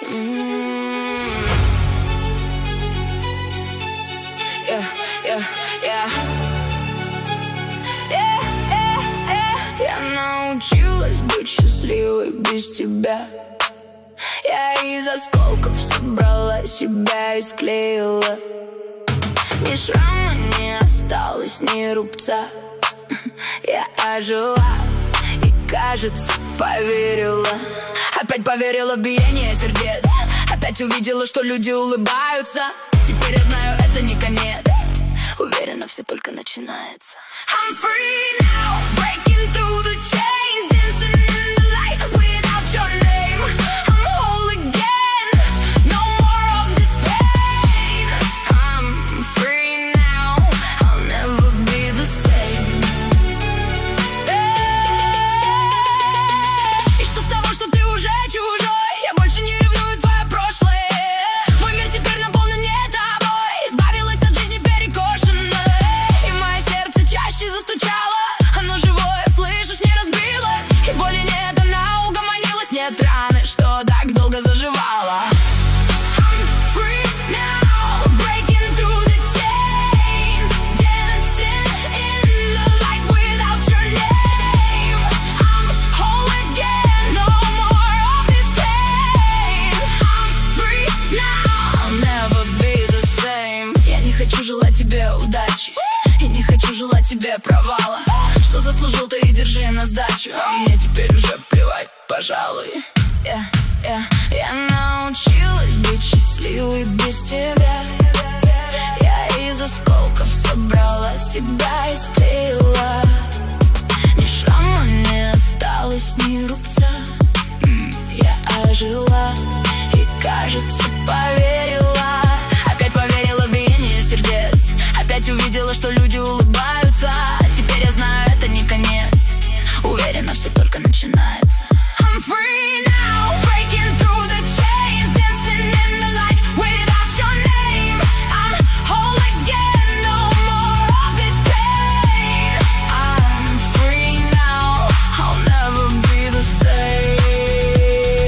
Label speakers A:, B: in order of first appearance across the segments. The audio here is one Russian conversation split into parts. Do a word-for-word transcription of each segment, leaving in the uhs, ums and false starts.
A: Yeah, yeah, yeah. Yeah, yeah, yeah. Я научилась быть счастливой без тебя. Я из осколков собрала себя и склеила. Ни шрама не осталось, ни рубца. Я ожила и, кажется, поверила. Опять поверила в биение сердец. Опять увидела, что люди улыбаются. Теперь я знаю, это не конец. Уверена, все только начинается. I'm free now, breaking through the chains, dancing in the light without your name. I'm whole again, no more of this pain. I'm free now, I'll never be the same. И что с того, что ты уже чужой? Я больше не ревную твое прошлое. Мой мир теперь наполнен не тобой. Избавилась от жизни перекошенной. И мое сердце чаще застучало. Оно живое, слышишь, не разбилось. И боли нет, она угомонилась. Нет раны, что так долго заживала. I'm free now, breaking through the chains, dancing in the light without your name. I'm whole again, no more of this pain. I'm free now, I'll never be the same. Я не хочу желать тебе удачи, и не хочу желать тебе провала. Что заслужил, ты и держи на сдачу. А мне теперь уже плевать, пожалуй. Yeah, yeah. Я научилась быть счастливой без тебя. Я из осколков собрала себя и склеила. Ни шрама не осталось, ни рубца. М, Я ожила и, кажется, поверила. Опять поверила в биение сердец. Опять увидела, что люди улыбаются. Теперь я знаю, это не конец. Уверена, все только начинается. I'm free now, breaking through the chains, dancing in the light without your name. I'm whole again, no more of this pain. I'm free now, I'll never be the same.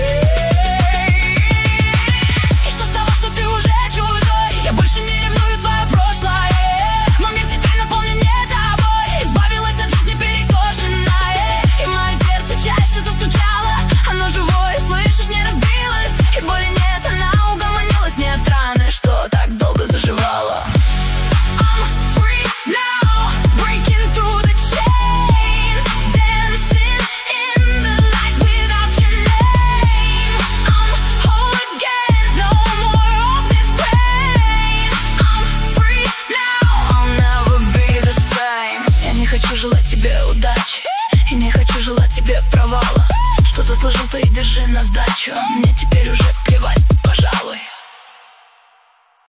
A: И что с того, что ты уже чужой? Я больше не ревную твое прошлое. Мой мир теперь наполнен не тобой. Избавилась от жизни перекошенной. И мое сердце чаще застучало. Оно живое, слышишь, не разбилось. И боли нет, она угомонилась. Нет раны, что так долго заживала. I'm free now, breaking through the chains, dancing in the light without your name. I'm whole again, no more of this pain. I'm free now, I'll never be the same. Я не хочу желать тебе удачи, и не хочу желать тебе провала. Что заслужил, то и держи на сдачу. Мне теперь уже плевать, пожалуй.